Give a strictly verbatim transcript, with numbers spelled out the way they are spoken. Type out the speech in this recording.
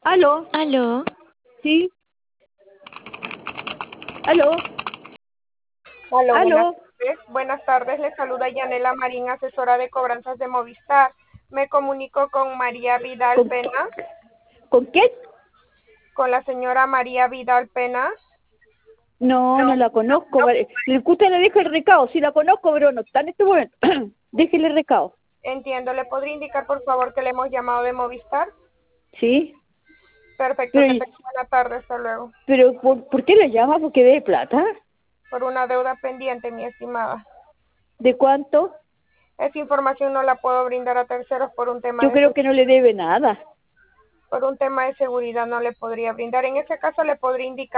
¿Aló? Aló. ¿Sí? ¿Aló? Aló, buenas ¿Aló? tardes. Buenas tardes, le saluda Yanela Marín, asesora de cobranzas de Movistar. Me comunico con María Vidal ¿Con, Pena, ¿Con quién? con la señora María Vidal Pena. No, no la conozco. Vale. Usted le deja el recado. Sí la conozco, pero no está en este momento. Déjele el recado. Entiendo, ¿le podría indicar por favor que le hemos llamado de Movistar? ¿Sí? Perfecto, que Pero, tenga buena tarde, hasta luego. pero ¿por, ¿por qué le llama? ¿Porque debe plata? Por una deuda pendiente, mi estimada. ¿De cuánto? Esa información no la puedo brindar a terceros por un tema Yo de creo segu- que no le debe nada. por un tema de seguridad, no le podría brindar. En ese caso le podría indicar